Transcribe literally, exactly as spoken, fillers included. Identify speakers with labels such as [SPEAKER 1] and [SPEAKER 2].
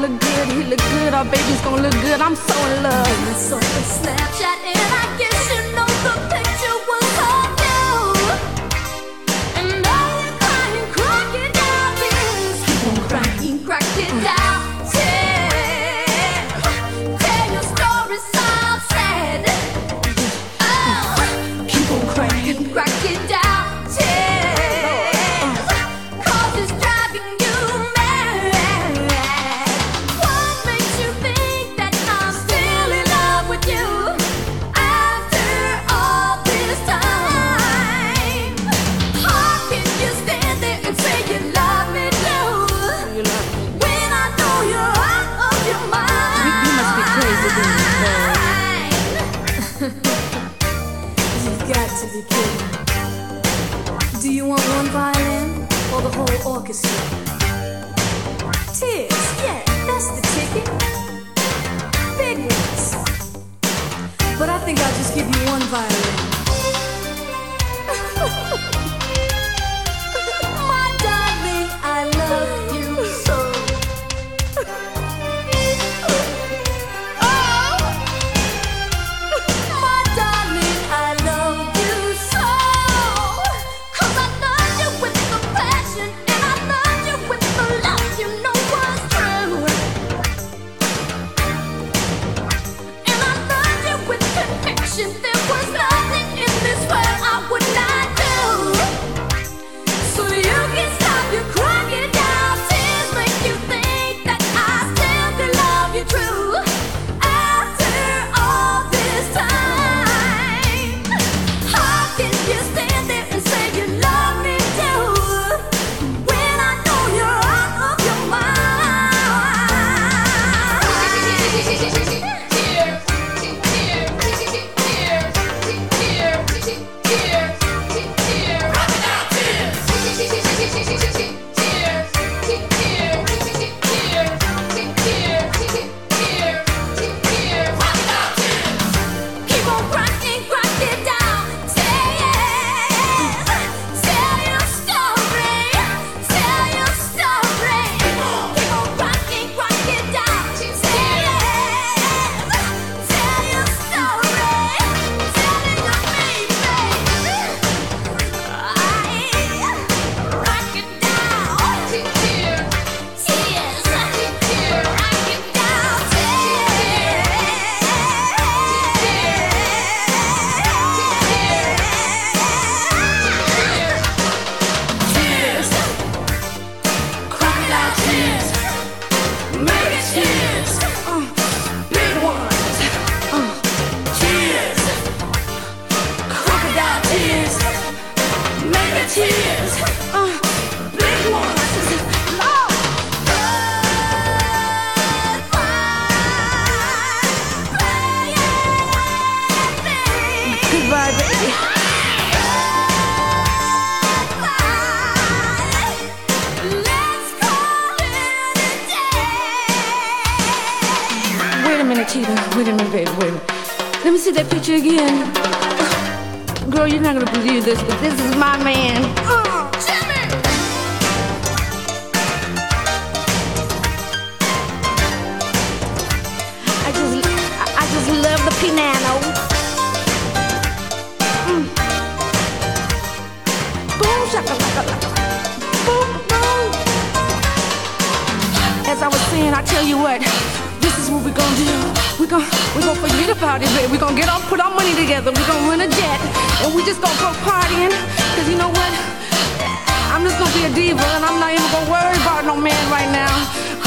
[SPEAKER 1] look good, he look good, our baby's gonna look good. I'm so in love.
[SPEAKER 2] I saw the Snapchat and I guess you know the picture was of you. And all the crying crocodile tears. Keep on crying crocodile tears. Tell your story so sad. Oh,
[SPEAKER 1] Keep on crying.
[SPEAKER 2] crocodile tears. Cause it's driving you mad. What makes you think that I'm still in love with you after all this time? How can you stand there and say you love me too
[SPEAKER 1] You love me.
[SPEAKER 2] when I know you're out of your mind?
[SPEAKER 1] You must be crazy,
[SPEAKER 2] You've got to be kidding. Do you want one violin or the whole orchestra? Tears, yeah, that's the ticket. Big ones. But I think I'll just give you one violin. My darling, I love you so. Oh, my darling, I love you so. 'Cause I love you with the passion, and I love you with the love you know was true. And I love you with conviction. There was nothing in this world I would not do. So you can stop your crocodile tears, make you think that I still can love you true after all this time. How can you stand there and say you love me too when I know you're out of your Keep on crocking, crocodile tears. Tell your story, tell your story. Keep on crocking, crocodile tears. Tell your story, telling your baby. Crocodile tears, crocodile tears. Mega tears, uh, big ones, uh, tears, crocodile tears, mega tears, uh, big ones. Lord.
[SPEAKER 1] Goodbye, baby.
[SPEAKER 2] Let's call it a day.
[SPEAKER 1] Wait a minute, Tita. Wait a minute, baby. Wait a minute. Let me see that picture again. Girl, you're not gonna believe this, but this is my man.
[SPEAKER 2] Uh, Jimmy!
[SPEAKER 1] I just, I I just love the piano. Mm. Boom, shakalaka, boom, boom. As I was saying, I tell you what, this is what we're gonna do. We're gonna, we're gonna forget about it, baby. We're gonna get up, put our money together. We're gonna rent a jet, and we just gonna go partying. Cause you know what? I'm just gonna be a diva, and I'm not even gonna worry about no man right now.